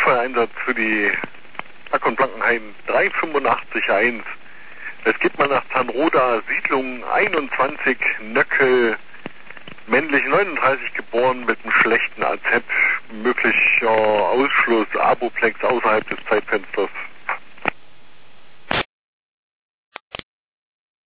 Notfalleinsatz für die Ack- und Blankenhain 385-1. Es geht mal nach Tanroda, Siedlung 21, Nöckel, männlich 39 geboren mit einem schlechten AZ, möglicher Ausschluss, Aboplex außerhalb des Zeitfensters.